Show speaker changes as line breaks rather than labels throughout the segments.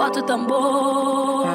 bota o tambor.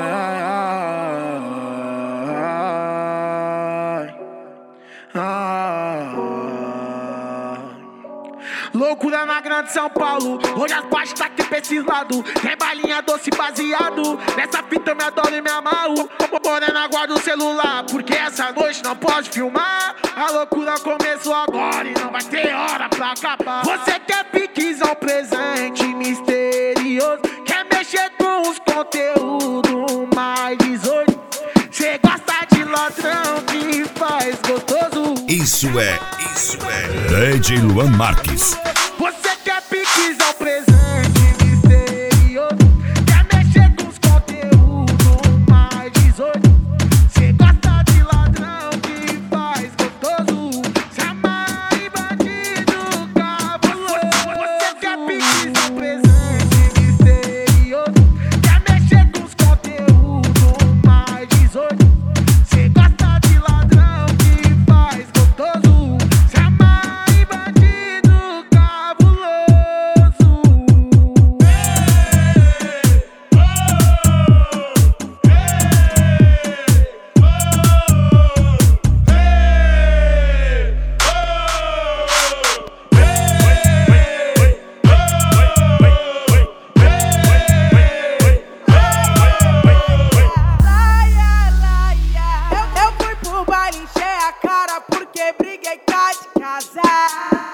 Loucura na grande São Paulo, hoje as baixas tá aqui pra esse lado. Tem balinha doce baseado, nessa fita eu me adoro e me amarro. Morena, guarda o celular, porque essa noite não pode filmar. A loucura começou agora e não vai ter hora pra acabar. Você quer piquezão presente misterioso, quer mexer com os conteúdos mais 18. Cê gosta de ladrão que faz gostoso.
Isso é DJ Luan Marques.
Você quer piquezão presente misterioso, quer mexer com os conteúdos mais 18. Cê gosta de ladrão que faz gostoso, se amarra em bandido cabuloso. Você quer piquezão presente misterioso, quer mexer com os conteúdos mais 18. Cê gosta de ladrão que faz gostoso, se amarra em bandido cabuloso.
Eu fui pro baile, encher a cara porque briguei cá de casar.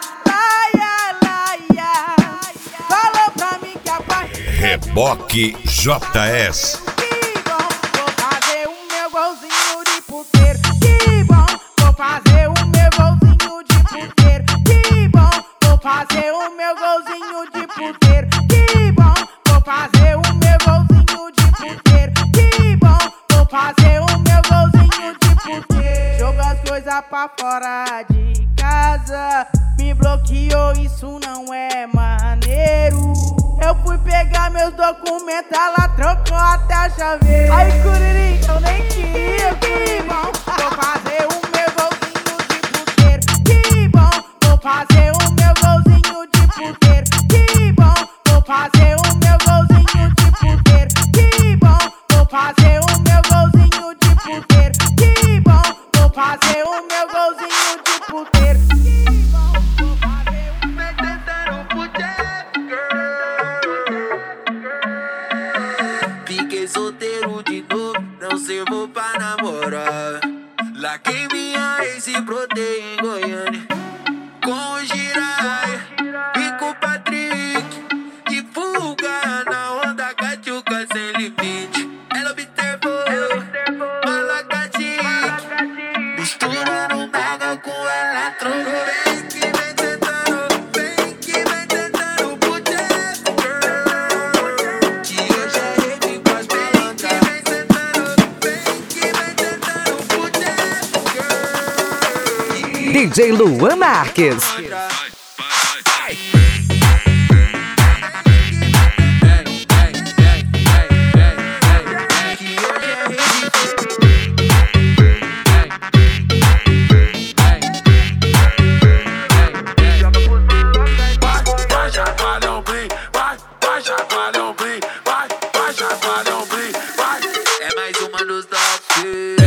Falou pra mim que a parte
Reboque JS.
que bom, vou fazer o meu golzinho de puteiro. Que bom, vou fazer o meu golzinho de puteiro. Que bom, vou fazer o meu golzinho de puteiro. Que bom, vou fazer o meu golzinho de puteiro. Que bom, vou fazer o meu golzinho de puteiro. Joga as coisas pra fora de casa, me bloqueou, isso não é maneiro. Eu fui pegar meus documentos, ela trocou até a chaveira. Ai, Curirim, eu nem queria. Que bom, vou fazer o meu golzinho de puteiro. Que bom, vou fazer o meu golzinho de puteiro. Que bom, vou fazer o meu golzinho de puteiro. Que bom, vou fazer o meu golzinho de puteiro. Que bom, vou fazer o meu golzinho de puteiro. Que bom, vou fazer o meu
Fiquei solteiro de novo, não servo pra namorar. Larguei minha ex e brotei em Goiânia com o Jiraya e com o Patrick. De fuga na onda, catiuca sem limite. Ela observou, malacatique, misturando mega com eletrônico. Vem que vem tentando, vem que vem tentando boteco, girl. Que hoje é rave com as palancas. Vem que vem tentando, vem que vem tentando boteco, girl.
DJ Luan Marques.
É mais uma dos toques.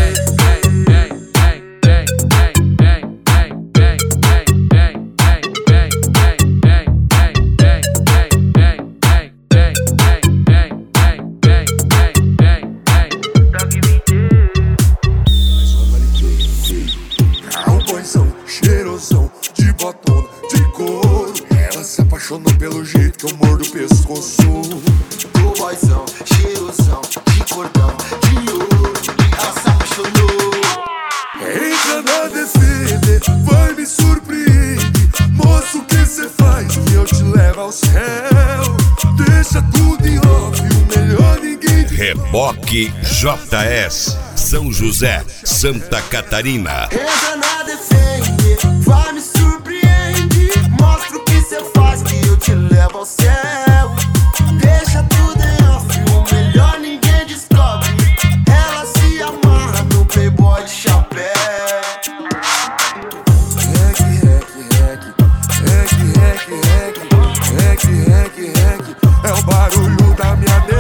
É um boizão, cheirosão, de botona, de couro. Ela se apaixonou pelo jeito que eu mordo o pescoço.
Do boizão, cheirosão, de cordão, de ouro. Ela se apaixonou.
Entra na DCD, vai me surpreende. Moço, o que cê faz que eu te levo ao céu? Deixa tudo em off, o melhor ninguém.
Reboque JS. São José, Santa Catarina.
Entra na defende, vai me surpreende. Mostra o que cê faz que eu te levo ao céu. Deixa tudo em off, o melhor ninguém descobre. Ela se amarra no playboy de chapéu.
É o barulho da minha